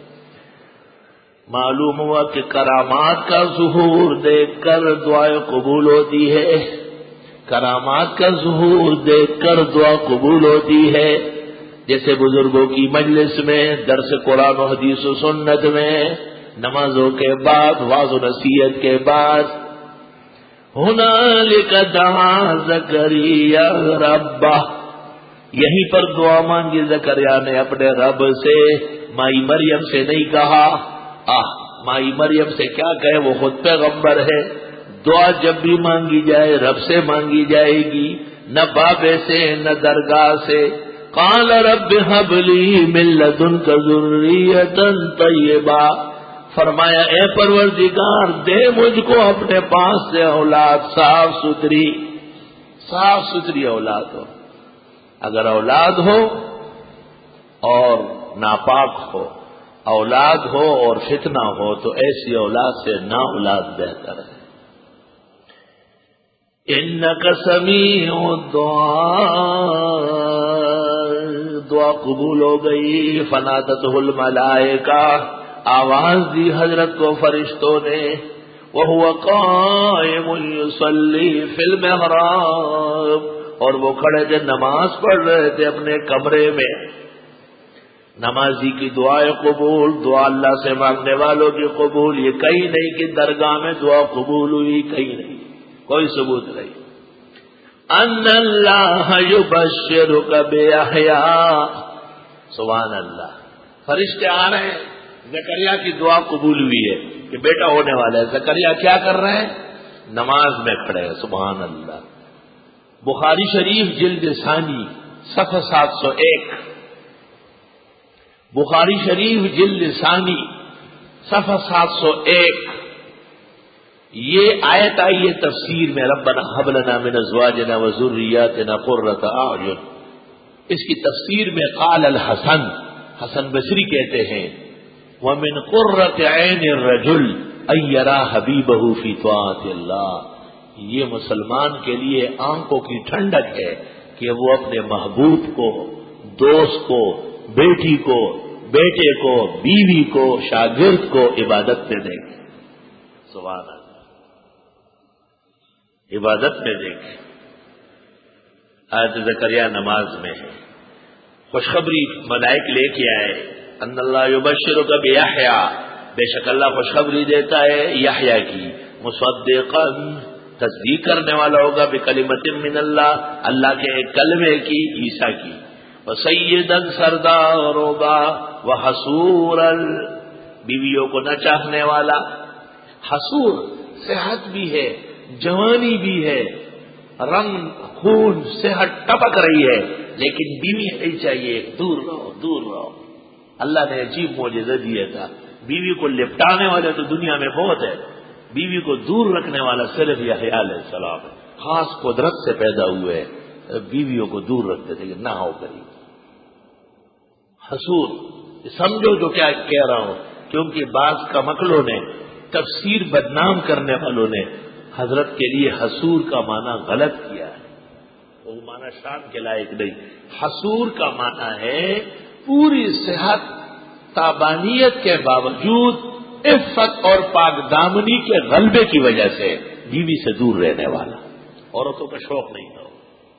معلوم ہوا کہ کرامات کا ظہور دیکھ کر دعائیں قبول ہوتی ہے، کرامات کا ظہور دیکھ کر دعا قبول ہوتی ہے، جیسے بزرگوں کی مجلس میں، درس قرآن و حدیث و سنت میں، نمازوں کے بعد، واعظ و نصیحت کے بعد۔ ہنالک دعا زکریا ربہ، یہیں پر دعا مانگی زکریا نے اپنے رب سے، مائی مریم سے نہیں کہا۔ آہ، مائی مریم سے کیا کہے، وہ خود پیغمبر ہے۔ دعا جب بھی مانگی جائے رب سے مانگی جائے گی، نہ بابے سے نہ درگاہ سے۔ قال رب هب لي من لدنك ذرية طیبہ، فرمایا اے پروردگار دے مجھ کو اپنے پاس سے اولاد صاف ستھری، صاف ستھری اولاد ہو۔ اگر اولاد ہو اور ناپاک ہو، اولاد ہو اور فتنہ ہو، تو ایسی اولاد سے نا اولاد بہتر ہے۔ انک سمیع الدعاء، دعا قبول ہو گئی۔ فنادتہ الملائکہ، آواز دی حضرت کو فرشتوں نے، وہو قائم یصلی فی المحراب، اور وہ کھڑے تھے نماز پڑھ رہے تھے اپنے کمرے میں۔ نمازی کی دعائیں قبول، دعا اللہ سے مانگنے والوں کی قبول، یہ کہیں نہیں کہ درگاہ میں دعا قبول ہوئی، کہیں نہیں، کوئی ثبوت نہیں۔ ان اللہ یبشرک بیحییٰ، سبحان اللہ، فرشتے آ رہے ہیں، زکریا کی دعا قبول ہوئی ہے کہ بیٹا ہونے والا ہے۔ زکریا کیا کر رہے ہیں؟ نماز میں کھڑے ہیں، سبحان اللہ۔ بخاری شریف جلد ثانی صفحہ سات سو ایک، بخاری شریف جلد ثانی صفحہ سات سو ایک، یہ آیت آئی ہے تفسیر میں، ربنا ہب لنا من ازواجنا وذریاتنا قرۃ اعین۔ اس کی تفسیر میں قال الحسن، حسن بصری کہتے ہیں ومن قرۃ عین الرجل ان یری حبیبہ فی طاعۃ اللہ، یہ مسلمان کے لیے آنکھوں کی ٹھنڈک ہے کہ وہ اپنے محبوب کو، دوست کو، بیٹی کو، بیٹے کو، بیوی کو، شاگرد کو عبادت میں دیکھے۔ سبحان اللہ، عبادت میں دیکھے۔ آیت زکریا نماز میں ہے۔ خوشخبری ملائک لے کے آئے، ان اللہ یبشرک بیحییٰ، بے شک اللہ خوشخبری دیتا ہے یحییٰ کی، مصدقا، تصدیق کرنے والا ہوگا، بکلمۃ من اللہ، اللہ کے ایک کلمے کی، عیسیٰ کی، وسیدا سردار ہوگا، وحسورا، بیویوں کو نہ چاہنے والا، حسور، صحت بھی ہے، جوانی بھی ہے، رنگ خون صحت ٹپک رہی ہے، لیکن بیوی نہیں چاہیے، دور رہو دور رہو۔ اللہ نے عجیب معجزہ دیا تھا، بیوی کو لپٹانے والے تو دنیا میں بہت ہے، بیوی کو دور رکھنے والا صرف یحییٰ علیہ السلام ہے، خاص قدرت سے پیدا ہوئے، بیویوں کو دور رکھتے تھے کہ نہ ہو قریب۔ حسور، سمجھو جو کیا کہہ رہا ہوں، کیونکہ بعض کمکلوں نے، تفسیر بدنام کرنے والوں نے حضرت کے لیے حسور کا معنی غلط کیا ہے، وہ معنی شان کے لائق نہیں۔ حسور کا معنی ہے پوری صحت تابانیت کے باوجود عفت اور پاک دامنی کے غلبے کی وجہ سے بیوی سے دور رہنے والا، عورتوں کا شوق نہیں تھا۔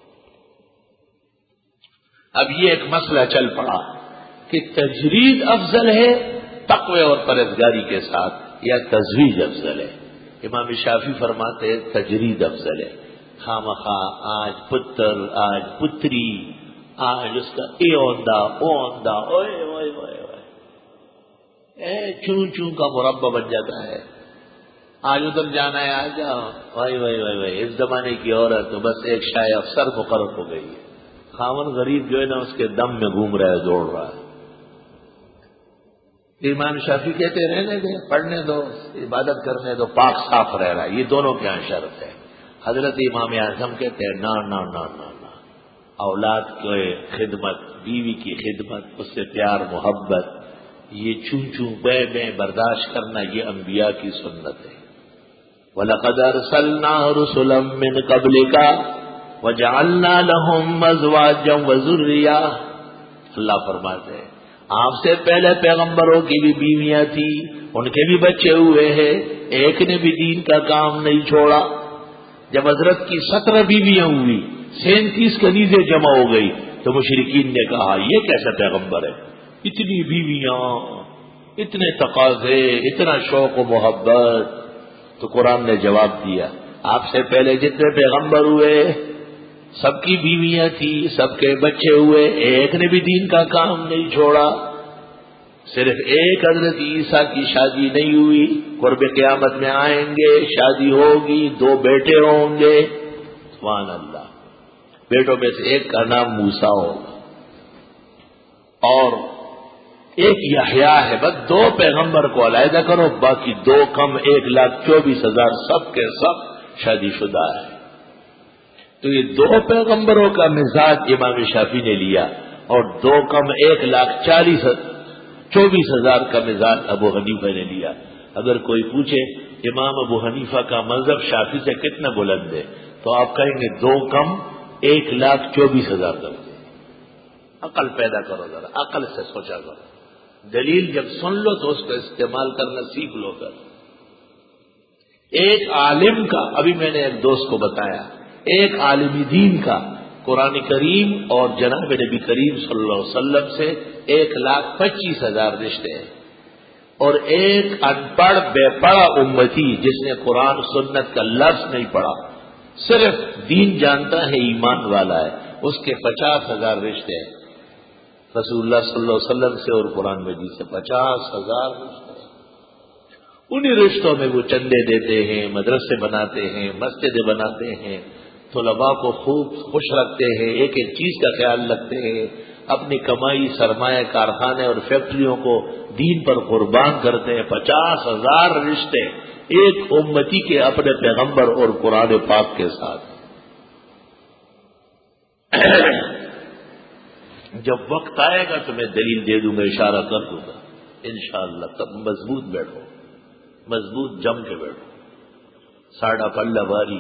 اب یہ ایک مسئلہ چل پڑا کہ تجرید افضل ہے تقوی اور پرہیزگاری کے ساتھ، یا تزویج افضل ہے؟ امام شافعی فرماتے ہیں تجرید افضل ہے۔ خامخواہ آج پتر، آج پتری، آج اس کا اے اوندا او اوندا، اوئے اوئے اوئے اوئے، اے چون چون کا مربع بن جاتا ہے۔ آج ادھر جانا ہے، آ جاؤ، وائی وائی وائی وائی، اس زمانے کی عورت تو بس ایک شائع افسر مقرر ہو گئی ہے، خاون غریب جو ہے نا اس کے دم میں گھوم رہا ہے، دوڑ رہا ہے۔ امام شافعی کہتے رہنے دیں، پڑھنے دو، عبادت کرنے دو، پاک صاف رہ رہا ہے، یہ دونوں کے یہاں شرط ہے۔ حضرت امام اعظم کہتے ہیں نا نا نا نا نا، اولاد کی خدمت، بیوی کی خدمت، اس سے پیار محبت، یہ چون چون بے بے برداشت کرنا، یہ انبیاء کی سنت ہے۔ وَلَقَدْ أَرْسَلْنَا رُسُلًا مِّن قَبْلِكَ وَجَعَلْنَا لَهُمْ أَزْوَاجًا وَذُرِّيَّةً، اللہ فرماتے ہیں آپ سے پہلے پیغمبروں کی بھی بیویاں تھیں، ان کے بھی بچے ہوئے ہیں، ایک نے بھی دین کا کام نہیں چھوڑا۔ جب حضرت کی سترہ بیویاں ہوئی، سینتیس کنیزیں جمع ہو گئی، تو مشرکین نے کہا یہ کیسا پیغمبر ہے، اتنی بیویاں، اتنے تقاضے، اتنا شوق و محبت۔ تو قرآن نے جواب دیا آپ سے پہلے جتنے پیغمبر ہوئے سب کی بیویاں تھیں، سب کے بچے ہوئے، ایک نے بھی دین کا کام نہیں چھوڑا۔ صرف ایک حضرت عیسیٰ کی شادی نہیں ہوئی، قرب قیامت میں آئیں گے، شادی ہوگی، دو بیٹے ہوں گے، سبحان اللہ، بیٹوں میں سے ایک کا نام موسیٰ ہوگا، اور ایک یحییٰ ہے، بس دو پیغمبر کو علیحدہ کرو، باقی دو کم ایک لاکھ چوبیس ہزار سب کے سب شادی شدہ ہے۔ تو یہ دو پیغمبروں کا مزاج امام شافعی نے لیا، اور دو کم ایک لاکھ چالیس چوبیس ہزار کا مزاج ابو حنیفہ نے لیا۔ اگر کوئی پوچھے امام ابو حنیفہ کا مذہب شافعی سے کتنا بلند ہے، تو آپ کہیں گے دو کم ایک لاکھ چوبیس ہزار کا۔ عقل پیدا کرو ذرا، عقل سے سوچا کرو، دلیل جب سن لو تو اس کو استعمال کرنا سیکھ لو کر۔ ایک عالم کا، ابھی میں نے ایک دوست کو بتایا، ایک عالم دین کا قرآن کریم اور جناب نبی کریم صلی اللہ علیہ وسلم سے ایک لاکھ پچیس ہزار رشتے ہیں، اور ایک ان پڑھ بے پڑھا امتی جس نے قرآن سنت کا لفظ نہیں پڑھا، صرف دین جانتا ہے، ایمان والا ہے، اس کے پچاس ہزار رشتے ہیں رسول اللہ صلی اللہ علیہ وسلم سے اور قرآن مجید سے، پچاس ہزار رشتے ہیں۔ انہی رشتوں میں وہ چندے دیتے ہیں، مدرسے بناتے ہیں، مسجدیں بناتے ہیں، طلباء کو خوب خوش رکھتے ہیں، ایک ایک چیز کا خیال رکھتے ہیں، اپنی کمائی سرمایہ کارخانے اور فیکٹریوں کو دین پر قربان کرتے ہیں۔ پچاس ہزار رشتے ایک امتی کے اپنے پیغمبر اور قرآن پاک کے ساتھ۔ جب وقت آئے گا تو میں دلیل دے دوں گا، اشارہ کر دوں گا انشاءاللہ، تب مضبوط بیٹھو، مضبوط جم کے بیٹھو، ساڑھا پلہ باری۔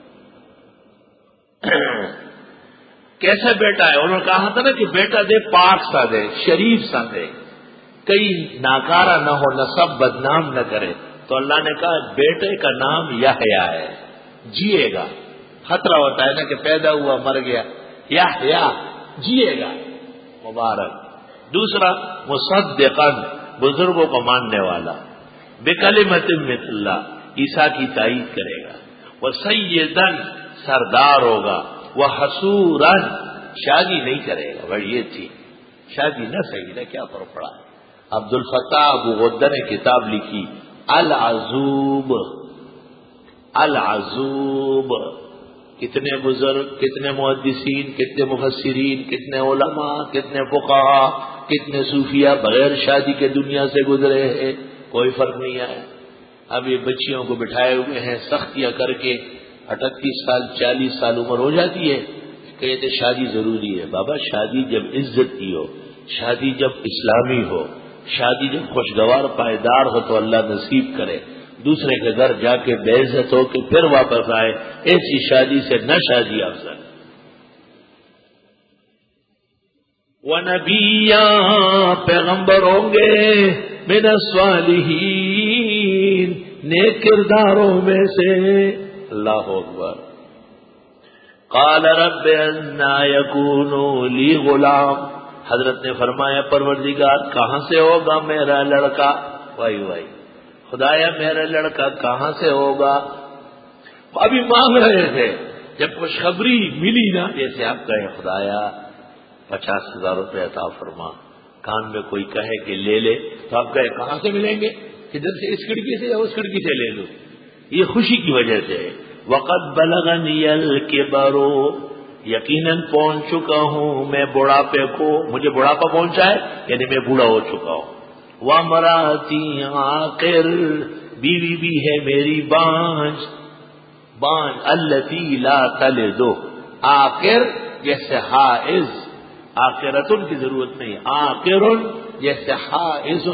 کیسا بیٹا ہے؟ انہوں نے کہا تھا نا کہ بیٹا دے پاک سا دے، شریف سا دے، کئی ناکارہ نہ ہو، نسب بدنام نہ کرے۔ تو اللہ نے کہا بیٹے کا نام یحییٰ ہے، جیے گا۔ خطرہ ہوتا ہے نا کہ پیدا ہوا مر گیا، یحییٰ جیے گا، مبارک۔ دوسرا مصدقا، بزرگوں کو ماننے والا، بکلمۃ من اللہ، عیسیٰ کی تائید کرے گا، وسیداً، سردار ہوگا، وحسوراً، شادی نہیں کرے گا۔ بڑی یہ تھی شادی نہ صحیح نہ، کیا فرق پڑا؟ عبد الفتاح ابو غدہ نے کتاب لکھی العزوب، العزوب، کتنے بزرگ، کتنے محدثین، کتنے مفسرین، کتنے علماء، کتنے فقہاء، کتنے صوفیاء بغیر شادی کے دنیا سے گزرے ہیں، کوئی فرق نہیں آیا۔ اب یہ بچیوں کو بٹھائے ہوئے ہیں سختیاں کر کے، اٹھتیس سال چالیس سال عمر ہو جاتی ہے، کہتے شادی ضروری ہے۔ بابا شادی جب عزت کی ہو، شادی جب اسلامی ہو، شادی جب خوشگوار پائیدار ہو تو اللہ نصیب کرے۔ دوسرے کے گھر جا کے بے عزت ہو کے پھر واپس آئے، ایسی شادی سے نہ شادی افضل۔ وَنَبِيًّا، پیغمبر ہوں گے، مِنَ الصَّالِحِينَ، نیک کرداروں میں سے۔ اللہ اکبر۔ قال رب انا یکون لی غلام، حضرت نے فرمایا پروردگار کہاں سے ہوگا میرا لڑکا؟ وائی وائی، خدایا میرا لڑکا کہاں سے ہوگا؟ ابھی مانگ رہے تھے، جب خوشخبری ملی نا، جیسے آپ کہیں خدایا پچاس ہزار روپے عطا فرما، کان میں کوئی کہے کہ لے لے، تو آپ کہے کہاں سے ملیں گے؟ ادھر سے اس کھڑکی سے یا اس کھڑکی سے لے لوں؟ یہ خوشی کی وجہ سے۔ وقت بلغنی الکبر، یقیناً پہنچ چکا ہوں میں بڑھاپے کو، مجھے بڑھاپا پہنچا ہے یعنی میں بوڑھا ہو چکا ہوں۔ وامراتی عاقر، بیوی بھی ہے میری بانج، بانج التی لا تلد، عاقر جیسے حائض، عاقرتن کی ضرورت نہیں، عاقر جیسے حائض۔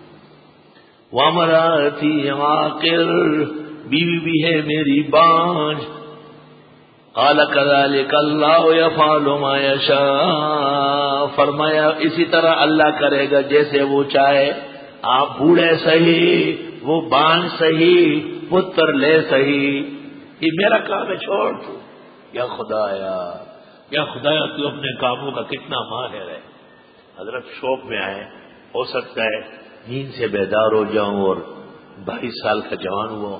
وامراتی عاقر، بیوی بھی ہے میری بانج۔ قال كذلك الله يفعل ما يشاء، فرمایا اسی طرح اللہ کرے گا جیسے وہ چاہے، آپ بوڑھے صحیح، وہ بانج صحیح، پتر لے صحیح، یہ میرا کام ہے، چھوڑ تو۔ یا خدایا، یا خدایا تو اپنے کاموں کا کتنا ماہر ہے۔ حضرت شوق میں آئے، ہو سکتا ہے نیند سے بیدار ہو جاؤں اور بائیس سال کا جوان ہوا،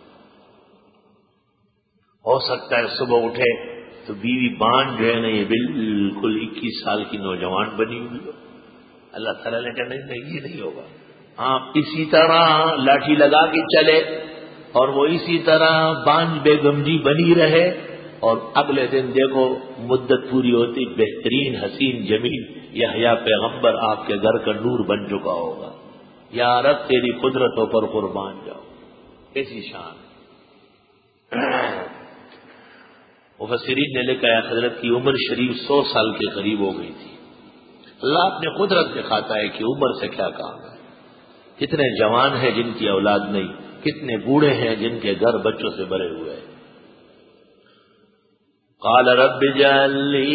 ہو سکتا ہے صبح اٹھے تو بیوی بان جو ہے نا یہ بالکل اکیس سال کی نوجوان بنی ہوئی ہو۔ اللہ تعالیٰ نے کہا نہیں، یہ نہیں ہوگا، آپ اسی طرح لاٹھی لگا کے چلے اور وہ اسی طرح بانج بیگم جی بنی رہے، اور اگلے دن دیکھو مدت پوری ہوتی، بہترین حسین جمیل یحییٰ پیغمبر آپ کے گھر کا نور بن چکا ہوگا. یا رب تیری قدرتوں پر قربان جاؤ. ایسی شان. مفسرین نے لکھا ہے حضرت کی عمر شریف سو سال کے قریب ہو گئی تھی. اللہ اپنے قدرت دکھاتا ہے کہ عمر سے کیا کام ہے. کتنے جوان ہیں جن کی اولاد نہیں، کتنے بوڑھے ہیں جن کے گھر بچوں سے بھرے ہوئے ہیں. قال رب اجعل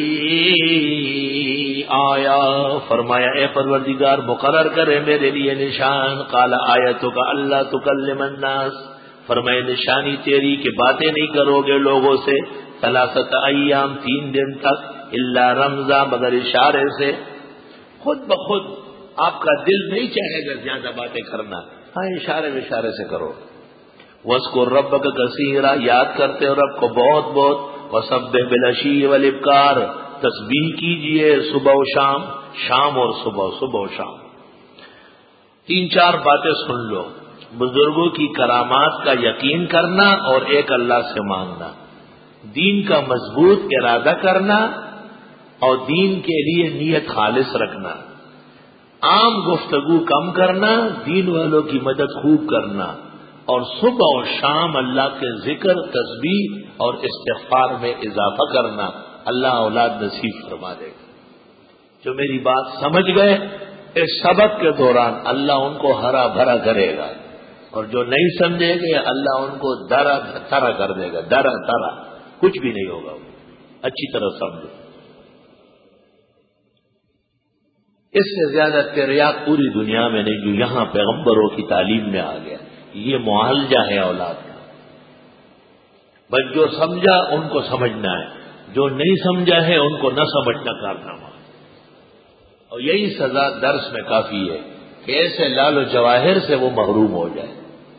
لی آیا، فرمایا اے پروردگار مقرر کرے میرے لیے نشان. قال آیتک اللہ تکلم الناس، فرمائے نشانی تیری کہ باتیں نہیں کرو گے لوگوں سے ثلاثت ایام، تین دن تک، الا رمزا، مگر اشارے سے. خود بخود آپ کا دل نہیں چاہے گا زیادہ باتیں کرنا، ہاں اشارے اشارے سے کرو. وَاذْكُر رَبَّكَ كَثِيرًا، یاد کرتے ہو رب کو بہت بہت. وَسَبِّحْ بِالْعَشِيِّ وَالْإِبْكَارِ، تسبیح کیجئے صبح و شام، شام اور صبح، صبح و شام. تین چار باتیں سن لو. بزرگوں کی کرامات کا یقین کرنا اور ایک اللہ سے مانگنا، دین کا مضبوط ارادہ کرنا اور دین کے لیے نیت خالص رکھنا، عام گفتگو کم کرنا، دین والوں کی مدد خوب کرنا، اور صبح اور شام اللہ کے ذکر، تسبیح اور استغفار میں اضافہ کرنا. اللہ اولاد نصیب فرما دے گا. جو میری بات سمجھ گئے اس سبق کے دوران اللہ ان کو ہرا بھرا کرے گا، اور جو نہیں سمجھے گے اللہ ان کو درا ترا کر دے گا. درا ترا کچھ بھی نہیں ہوگا. اچھی طرح سمجھو. اس سے زیادہ تریاق پوری دنیا میں نہیں جو یہاں پیغمبروں کی تعلیم میں آ گیا. یہ معالجہ ہے اولاد کا. بس جو سمجھا ان کو سمجھنا ہے، جو نہیں سمجھا ہے ان کو نہ سمجھنا کارنامہ. اور یہی سزا درس میں کافی ہے کہ ایسے لال و جواہر سے وہ محروم ہو جائے.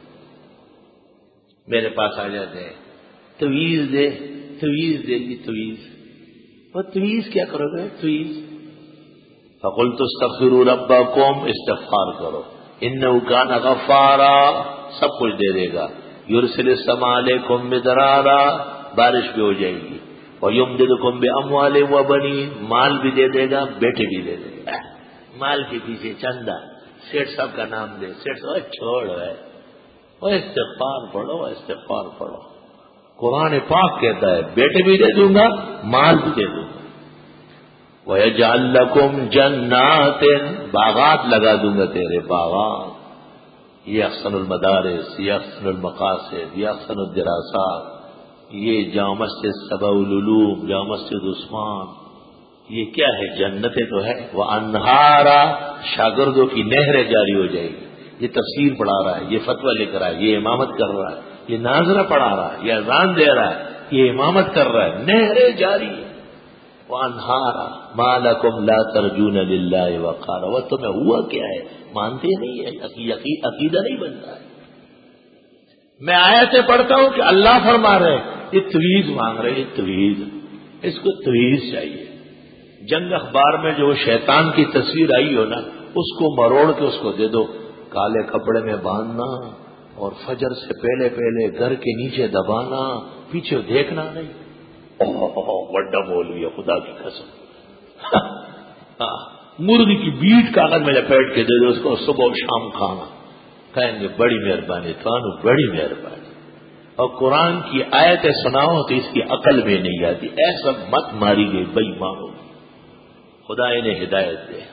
میرے پاس آ جاتے ہیں، تویز دے تویز دے گی تویز. وہ تویز کیا کرو گے؟ تویز. فقلت استغفروا ربکم، استغفار کرو، انہ کان غفارا، سب کچھ دے دے گا. یرسل السماء علیکم مدرارا، بارش بھی ہو جائے گی. ویمددکم باموال وبنین، مال بھی دے دے گا، بیٹے بھی دے دے گا. مال کے پیچھے چندہ، سیٹ صاحب کا نام دے، سیٹ صاحب چھوڑ ہے. وہ استغفار پڑھو، استغفار پڑھو. قرآن پاک کہتا ہے بیٹے بھی دے دوں گا، مال بھی دے دوں گا. وَيَجْعَلْ لَكُمْ جَنَّاتٍ، باغات لگا دوں گا تیرے، باغات. یہ احسن المدارس، یہ احسن المقاصد، یہ احسن الدراسات، یہ جامع مسجد سبع العلوم، جامع مسجد عثمان، یہ کیا ہے؟ جنتیں تو ہے. وَأَنْهَارًا، شاگردوں کی نہریں جاری ہو جائے گی. یہ تفسیر پڑھا رہا ہے، یہ فتویٰ لکھ رہا ہے، یہ امامت کر رہا ہے، یہ ناظرہ پڑھا رہا ہے، یہ اذان دے رہا ہے، یہ امامت کر رہا ہے، نہریں جاری. وَأَنْهَارًا مَا لَكُمْ لَا تَرْجُونَ لِلَّهِ وَقَارًا. وہ تمہیں ہوا کیا ہے؟ مانتے نہیں ہے، عقیدہ نہیں بنتا ہے. میں آیتیں پڑھتا ہوں کہ اللہ فرما رہے یہ تویز مانگ رہے، یہ تویز، اس کو تویز چاہیے. جنگ اخبار میں جو شیطان کی تصویر آئی ہو نا، اس کو مروڑ کے اس کو دے دو، کالے کپڑے میں باندھنا اور فجر سے پہلے پہلے گھر کے نیچے دبانا، پیچھے دیکھنا نہیں. بڑا مولوی ہے خدا کی قسم. مرغی کی بیٹ کاغذ میں لپیٹ کے دے دو اس کو، صبح و شام کھانا. کہیں گے بڑی مہربانی توانو، بڑی مہربانی. اور قرآن کی آیتیں سناؤ تو اس کی عقل میں نہیں آتی. ایسا مت ماری گئی بے ایمانوں، خدا انہیں ہدایت دے.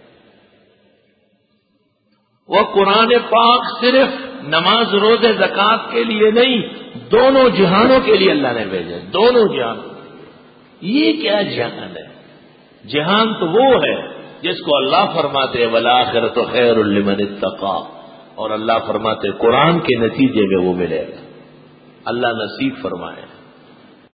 وہ قرآن پاک صرف نماز روزے زکات کے لیے نہیں، دونوں جہانوں کے لیے اللہ نے بھیجا. دونوں جہانوں. یہ کیا جہان ہے؟ جہان تو وہ ہے جس کو اللہ فرماتے والآخرۃ خیر لمن اتقی، اور اللہ فرماتے قرآن کے نتیجے میں وہ ملے گا. اللہ نصیب فرمائے.